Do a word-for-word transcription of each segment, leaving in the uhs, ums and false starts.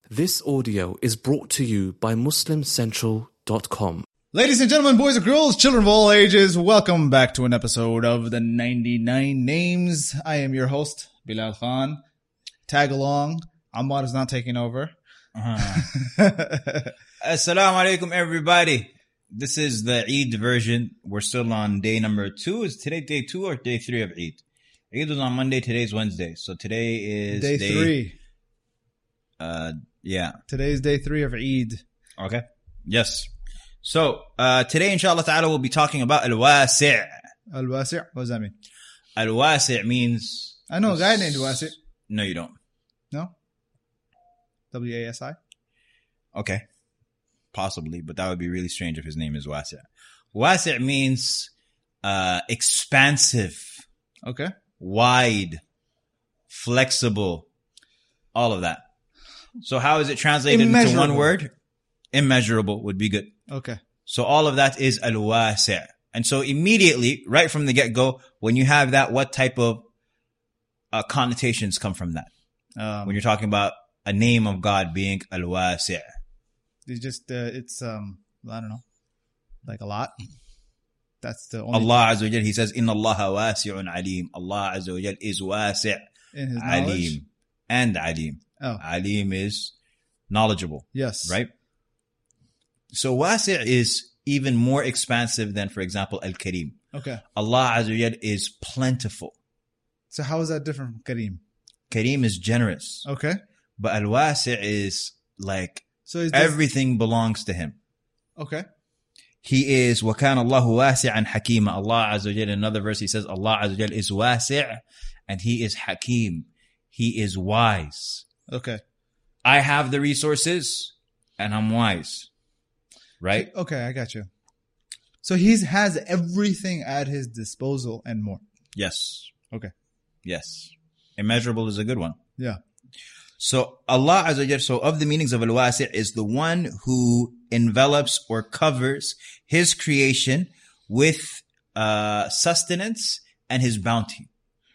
This audio is brought to you by Muslim Central dot com. Ladies and gentlemen, boys and girls, children of all ages, welcome back to an episode of the ninety-nine Names. I am your host, Bilal Khan. Tag along. Ammar is not taking over. Uh-huh. Assalamu alaikum, everybody. This is the Eid version. We're still on day number two. Is today day two or day three of Eid? Eid was on Monday. Today's Wednesday. So today is day, day three. Uh, yeah. Today's day three of Eid. Okay. Yes. So, uh, today, inshallah ta'ala, we'll be talking about Al-Wasi'. Al-Wasi'? What does that mean? Al-Wasi' means... I know a guy named Wasi'. No, you don't. No? W A S I? Okay. Possibly, but that would be really strange if his name is Wasi'. Wasi' means, uh, expansive. Okay. Wide. Flexible. All of that. So how is it translated into one word? Immeasurable would be good. Okay. So all of that is al-wasi'. And so immediately, right from the get-go, when you have that, what type of uh, connotations come from that? Um, when you're talking about a name of God being al-wasi'. It's just, uh, it's, um, I don't know, like a lot. That's the only Allah Azza wa Jal, He says, Inna Allaha wasi'un alim. Allah Azza wa Jal is wasi'. In His alim. knowledge? And alim. Oh. Alim is knowledgeable. Yes. Right? So wasi' is even more expansive than, for example, Al-Kareem. Okay. Allah Azza wa Jal is plentiful. So how is that different from Kareem? Kareem is generous. Okay. But Al-Wasi' is like so is everything belongs to Him. Okay. He is وَكَانَ اللَّهُ وَاسِعًا حَكِيمًا. Allah Azza wa Jal, in another verse, He says, Allah Azza wa Jal is wasi' and He is hakim. He is wise. Okay. I have the resources and I'm wise. Right? Okay, I got you. So he has everything at his disposal and more. Yes. Okay. Yes. Immeasurable is a good one. Yeah. So Allah Azza wa Jal, so of the meanings of al-wasi' is the one who envelops or covers His creation with uh, sustenance and His bounty.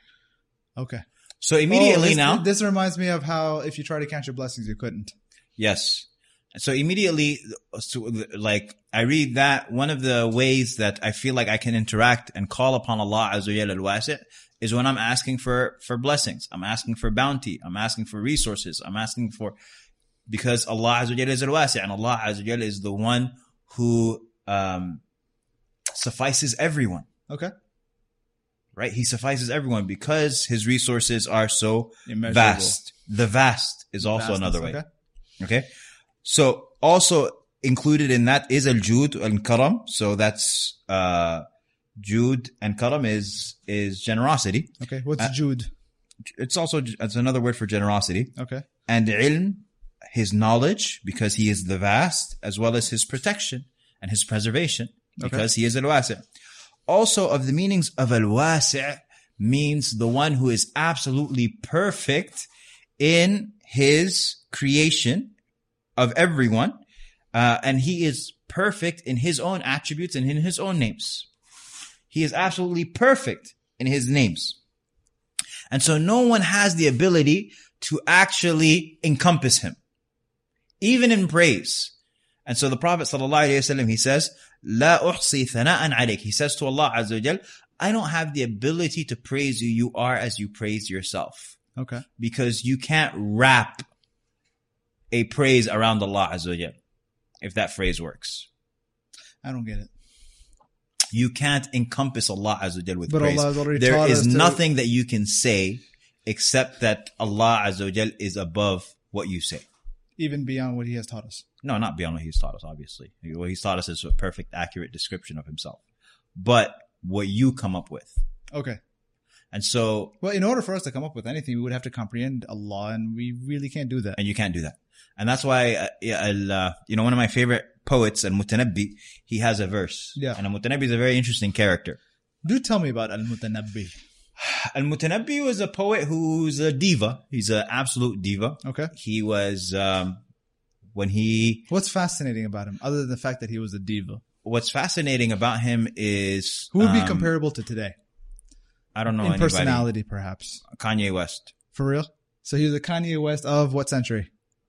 Okay. So immediately oh, this, now... This reminds me of how if you try to count your blessings, you couldn't. Yes. So immediately, so like, I read that one of the ways that I feel like I can interact and call upon Allah Azza wa Jal al-Wasi' is when I'm asking for, for blessings. I'm asking for bounty. I'm asking for resources. I'm asking for, because Allah Azza wa Jal is al-Wasi' and Allah Azza wa Jal is the one who, um, suffices everyone. Okay. Right? He suffices everyone because His resources are so vast. The vast is also Vastness, another way. Okay. okay. So also included in that is al-Jud al-Karam. So that's, uh, Jud and Karam is, is generosity. Okay. What's uh, Jud? It's also, it's another word for generosity. Okay. And ilm, His knowledge, because He is the vast, as well as His protection and His preservation, because okay. He is al-Wasi'. Also of the meanings of al-Wasi' means the one who is absolutely perfect in His creation of everyone, uh, and He is perfect in His own attributes and in His own names. He is absolutely perfect in His names. And so no one has the ability to actually encompass Him, even in praise. And so the Prophet sallallahu alaihi wasallam, he says, "La uhsi thana'an alayk." He says to Allah Azza wa Jal, I don't have the ability to praise you. You are as you praise yourself. Okay. Because you can't wrap a praise around Allah Azza wa Jal, if that phrase works. I don't get it. You can't encompass Allah Azza wa Jal with but praise. Allah has already there taught is us to... nothing that you can say except that Allah Azza wa Jal is above what you say. Even beyond what He has taught us. No, not beyond what He's taught us, obviously. What He's taught us is a perfect, accurate description of Himself. But what you come up with. Okay. And so... Well, in order for us to come up with anything, we would have to comprehend Allah, and we really can't do that. And you can't do that. And that's why, uh, uh, you know, one of my favorite poets, Al-Mutanabbi, he has a verse. Yeah. And Al-Mutanabbi is a very interesting character. Do tell me about Al-Mutanabbi. Al-Mutanabbi was a poet who's a diva. He's an absolute diva. Okay. He was, um, when he... What's fascinating about him, other than the fact that he was a diva? What's fascinating about him is... Who would be um, comparable to today? I don't know In anybody. personality, perhaps. Kanye West. For real? So he was a Kanye West of what century?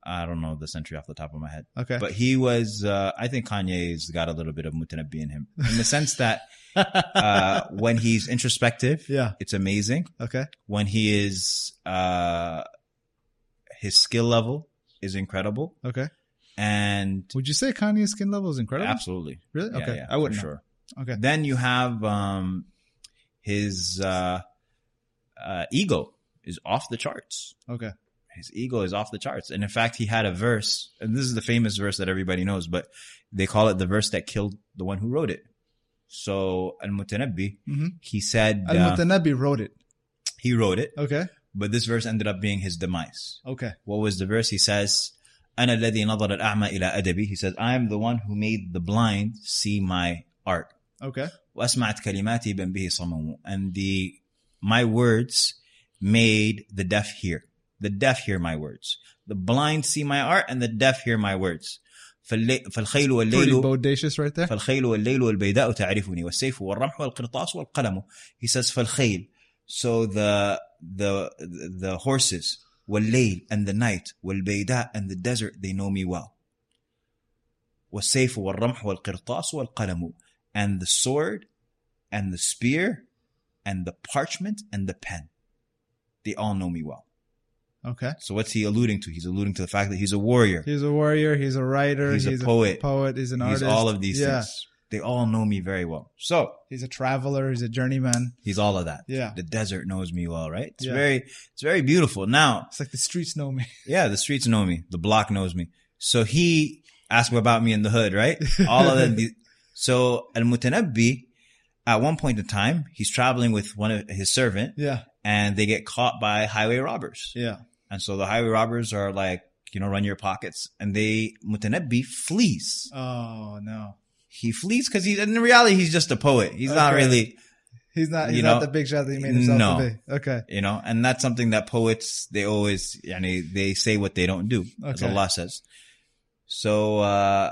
I don't know the century off the top of my head. Okay. But he was, uh, I think Kanye's got a little bit of Mutanabbi in him. In the sense that uh, when he's introspective, Yeah. it's amazing. Okay. When he is, uh, his skill level is incredible. Okay. And Would you say Kanye's skin level is incredible? absolutely. Really? Yeah, Okay. yeah, I wouldn't for know. sure. Okay. Then you have um, his uh, uh, ego is off the charts. Okay. His ego is off the charts. And in fact, he had a verse, and this is the famous verse that everybody knows, but they call it the verse that killed the one who wrote it. So Al-Mutanabbi, Mm-hmm. he said, uh, Al-Mutanabbi wrote it. he wrote it, Okay. but this verse ended up being his demise. Okay. What was the verse? He says, أنا الذي نظر الأعمى إلى أدبي. He says, I am the one who made the blind see my art. Okay. وأسمعت كلماتي بأن به صمموا. And the, my words made the deaf hear. The deaf hear my words. The blind see my art and the deaf hear my words. فاللي- فالخيل Pretty والليل bodacious right there. فالخيل والليل والبيداء تعرفني والسيف والرمح والقرطاس والقلم. He says فالخيل. So the, the, the horses, والليل and the night, والبيداء and the desert, they know me well. والسيف والرمح والقرطاس والقلم. And the sword and the spear and the parchment and the pen. They all know me well. Okay. So what's he alluding to? He's alluding to the fact that he's a warrior. He's a warrior. He's a writer. He's a he's poet. poet. He's an He's artist. all of these yeah. things. They all know me very well. So He's a traveler. He's a journeyman. he's all of that. Yeah. The desert knows me well, right? It's Yeah. very, it's very beautiful. Now, It's like the streets know me. yeah, the streets know me. The block knows me. So he asked me about me in the hood, right? All of them. So Al-Mutanabbi, at one point in time, he's traveling with one of his servant Yeah. and they get caught by highway robbers. Yeah. And so the highway robbers are like, you know, run your pockets. And they, Mutanabbi flees. Oh no. He flees because he, in reality, he's just a poet. He's not Okay. really, He's not. He's You not know, the big shot that he made himself no. to be. Okay. you know, and that's something that poets, they always, yani, they say what they don't do, as Okay. Allah says. So, uh,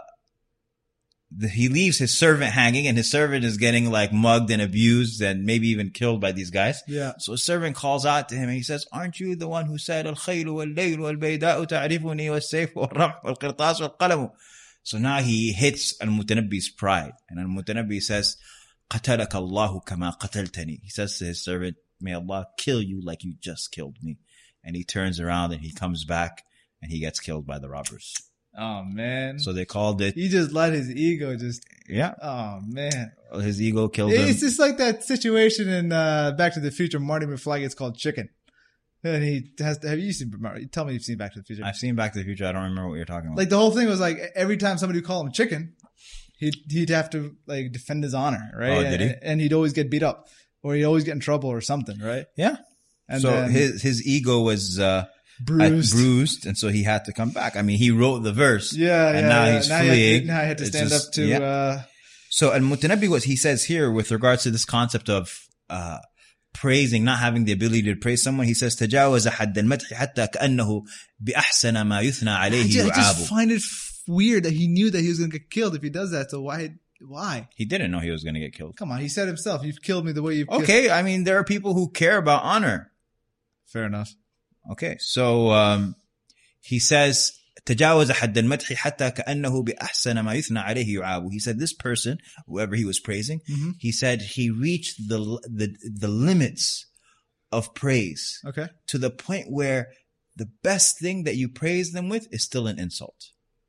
the, he leaves his servant hanging and his servant is getting like mugged and abused and maybe even killed by these guys. Yeah. So his servant calls out to him and he says, aren't you the one who said, Al-khaylu wal-laylu wal-bayda'u ta'rifuni wal-sayfu wal-ramh wal-qirtas wal-qalamu? So now he hits Al-Mutanabbi's pride. And Al-Mutanabbi says, قَتَلَكَ اللَّهُ كَمَا قَتَلْتَنِي. He says to his servant, may Allah kill you like you just killed me. And he turns around and he comes back and he gets killed by the robbers. Oh man. So they called it, He just let his ego just. yeah, Oh man. his ego killed him. It's just like that situation in uh, Back to the Future. Marty McFly gets called chicken, and he has to. Have you seen? Tell me you've seen Back to the Future. I've seen Back to the Future. I don't remember what you're talking about. Like the whole thing was like every time somebody would call him chicken, he'd he'd have to like defend his honor, right? Oh, did he? And, and he'd always get beat up, or he'd always get in trouble or something, right? yeah. And so then his his ego was uh, bruised. at- bruised, and so he had to come back. I mean, he wrote the verse. Yeah, and yeah. now yeah. he's now, he had fleeing. to, now he had to It's stand just- up to. yeah. Uh, So Al-Mutanabbi, what he says here with regards to this concept of uh, praising, not having the ability to praise someone, he says, تجاوز حد المدح حتى كأنه بأحسن ما يثنى I عليه just, I just يعاب. find it f- weird that he knew that he was going to get killed if he does that. So why? Why? He didn't know he was going to get killed. Come on, he said himself, "You've killed me the way you've." Killed. Okay, I mean, there are people who care about honor. Fair enough. Okay, so um, he says, تجاوز حد المدح حتى كأنه بأحسن ما يثنى عليه يعاب. He said this person, whoever he was praising, Mm-hmm. he said he reached the the the limits of praise Okay. to the point where the best thing that you praise them with is still an insult.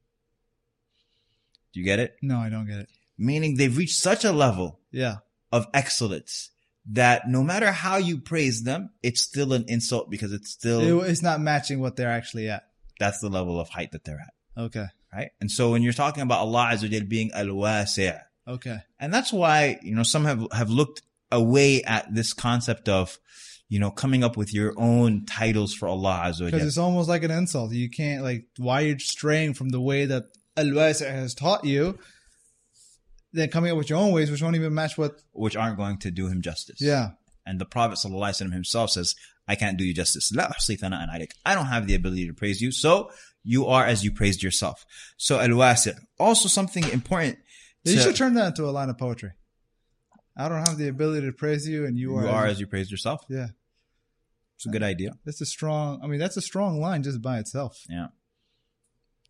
Do you get it? No, I don't get it. Meaning they've reached such a level Yeah. of excellence that no matter how you praise them, it's still an insult because it's still, It- it's not matching what they're actually at. that's the level of height that they're at. Okay. Right? And so when you're talking about Allah Azza wa Jal being al-wasi', Okay. and that's why, you know, some have, have looked away at this concept of, you know, coming up with your own titles for Allah Azza wa Because Jal. it's almost like an insult. You can't like why you're straying from the way that Al-Wasi' has taught you, then coming up with your own ways, which won't even match what. Which aren't going to do him justice. Yeah. And the Prophet ﷺ himself says, I can't do you justice. لا أحصي ثناء عليك. I don't have the ability to praise you. So you are as you praised yourself. So al-wasi'. Also something important. You to- should turn that into a line of poetry. I don't have the ability to praise you, and you, you are. are as, as you praised yourself. yeah. It's a good idea. That's a strong. I mean, that's a strong line just by itself. Yeah.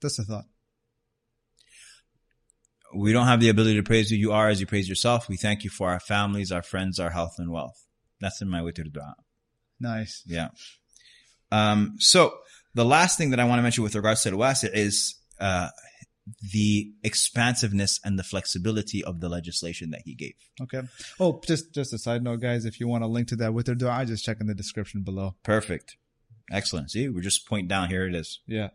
That's a thought. We don't have the ability to praise you. You are as you praise yourself. We thank you for our families, our friends, our health and wealth. That's in my witr dua. Nice. Yeah. Um, so the last thing that I want to mention with regards to al-wasi' is uh, the expansiveness and the flexibility of the legislation that he gave. Okay. Oh, just just a side note, guys. If you want a link to that witr dua, just check in the description below. Perfect. Excellent. See, we're just pointing down. Here it is. Yeah.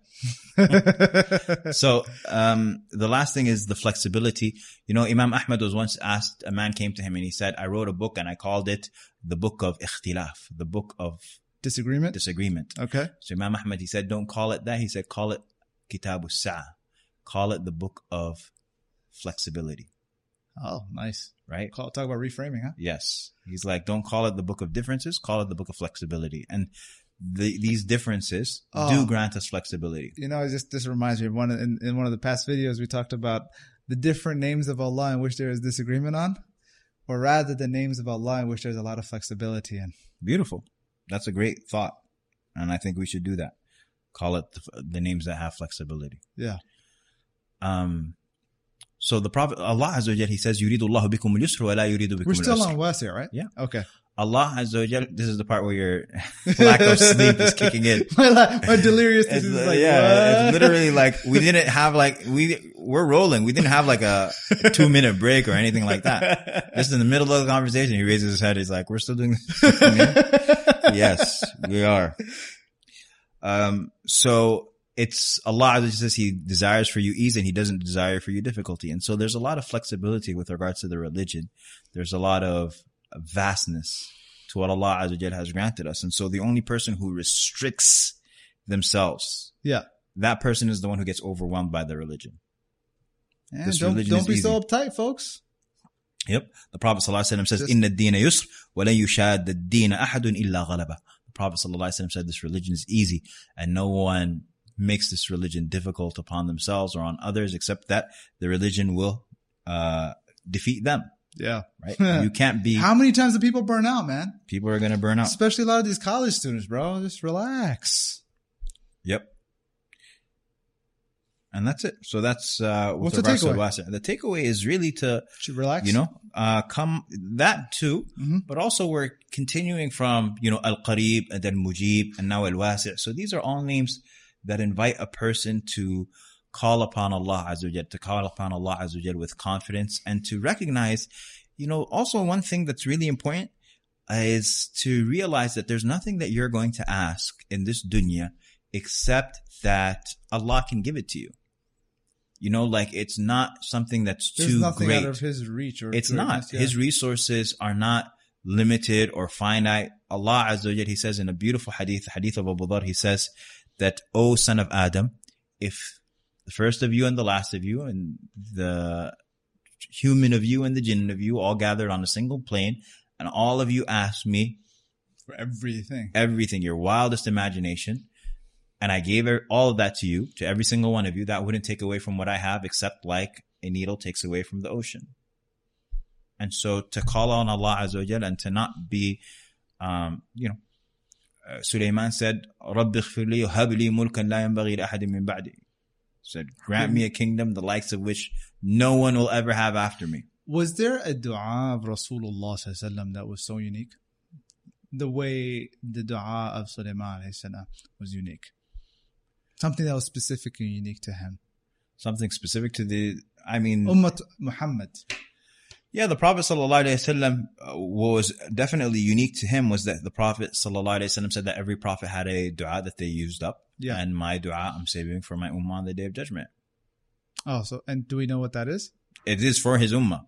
So um, the last thing is the flexibility. You know, Imam Ahmad was once asked, a man came to him and he said, I wrote a book and I called it the book of ikhtilaf, the book of Disagreement? disagreement. Okay. So Imam Ahmad, he said, don't call it that. He said, call it Kitab Sa'a. Call it the book of flexibility. Oh, nice. Right? Call, talk about reframing, huh? Yes. He's like, don't call it the book of differences. Call it the book of flexibility. And the, these differences Oh. do grant us flexibility. You know, it just this reminds me of one of, in, in one of the past videos we talked about the different names of Allah in which there is disagreement on, or rather the names of Allah in which there's a lot of flexibility in. Beautiful. That's a great thought. And I think we should do that. Call it the, the names that have flexibility. Yeah. Um, so the Prophet, Allah Azza wa Jal, he says, يُرِيدُ اللَّهُ بِكُمُ الْيُسْرَ وَلَا يُرِيدُ بِكُمُ We're still on الْعُسْرَ. wasi', right? Yeah. Okay. Allah Azza wa Jal, this is the part where your lack of sleep is kicking in. my, la- my deliriousness It's, is uh, like, yeah, what? it's literally like we didn't have like we we're rolling. We didn't have like a, a two minute break or anything like that. Just in the middle of the conversation, he raises his head. He's like, "We're still doing this." Yes, we are. Um, so it's Allah that says He desires for you ease and He doesn't desire for you difficulty. And so there's a lot of flexibility with regards to the religion. There's a lot of vastness to what Allah Azza wa Jal has granted us. And so the only person who restricts themselves, Yeah. that person is the one who gets overwhelmed by the religion. And This don't religion don't is be easy. so uptight, folks. Yep. The Prophet ﷺ says, Just- "Inna ad-deen yusr, wa lan yushad ad-deen ahadun illa ghalaba." The Prophet ﷺ said this religion is easy and no one makes this religion difficult upon themselves or on others except that the religion will uh, defeat them. Yeah. Right? You can't be, How many times do people burn out, man? people are going to burn out. Especially a lot of these college students, bro. Just relax. Yep. And that's it. So that's uh with What's the regards to takeaway? wasi'. The takeaway is really to, Should relax. you know, uh come that too, Mhm. but also we're continuing from, you know, Al-Qarib and then Mujib and now Al-Wasi'. So these are all names that invite a person to call upon Allah Azza wa Jal, to call upon Allah Azza wa Jal with confidence and to recognize, you know, also one thing that's really important is to realize that there's nothing that you're going to ask in this dunya except that Allah can give it to you. You know, like it's not something that's There's too nothing great. out of His reach. Or It's not. greatness, yeah. His resources are not limited or finite. Allah Azza wa Jal, He says in a beautiful hadith, hadith of Abu Dharr, He says that, O son of Adam, if the first of you and the last of you and the human of you and the jinn of you all gathered on a single plane and all of you asked me for everything. everything, your wildest imagination, and I gave all of that to you, to every single one of you, that wouldn't take away from what I have except like a needle takes away from the ocean. And so to call on Allah Azza wa Jal and to not be, um, you know, uh, Sulaiman said, رَبِّ اغْفِرْ لِي وَهَبْ لِي مُلْكًا لَا يَنْبَغِي لَأَحَدٍ مِّن بَعْدِي. Said, grant me a kingdom the likes of which no one will ever have after me. Was there a dua of Rasulullah sallallahu alaihi wasallam that was so unique? The way the dua of Sulaiman alayhi salam was unique. Something that was specifically unique to him. Something specific to the, I mean, Ummat Muhammad. yeah, the Prophet sallallahu alaihi wasallam, uh, what was definitely unique to him was that the Prophet sallallahu alaihi wasallam said that every prophet had a dua that they used up. Yeah. And my dua I'm saving for my ummah on the day of judgment. Oh, so, and do we know what that is? It is for his ummah,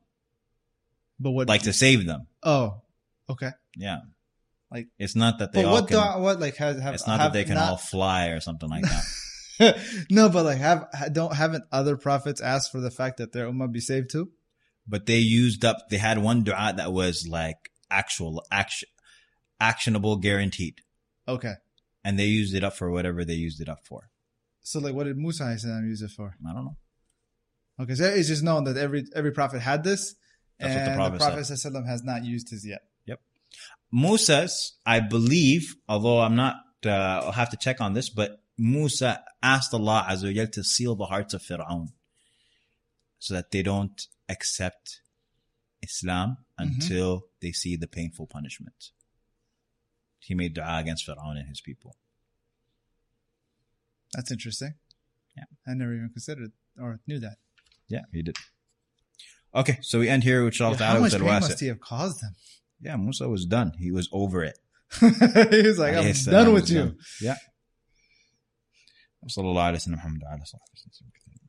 But what? like to save them. Oh, okay. Yeah. Like, It's not that they but all what can, dua, what, like, has, have, it's not have that they can not, all fly or something like that. no, but like, have, don't, haven't other prophets asked for the fact that their ummah be saved too? But they used up, they had one dua that was like actual, action, actionable, guaranteed. Okay. And they used it up for whatever they used it up for. So, like, what did Musa alayhi salam use it for? I don't know. Okay, so it's just known that every every prophet had this, That's what the and Prophet the Prophet sallallahu alaihi wasallam has not used his yet. Musa's, I believe, although I'm not, uh, I'll have to check on this, but Musa asked Allah Azza wa Jal to seal the hearts of Fir'aun so that they don't accept Islam until mm-hmm. they see the painful punishment. He made dua against Fir'aun and his people. That's interesting. Yeah. I never even considered or knew that. Yeah, he did. Okay, so we end here with Shalom yeah, How much pain must he have caused them? Yeah, Musa was done. He was over it. He was like, I'm done with you. Done. Yeah. Sallallahu alayhi wa sallam.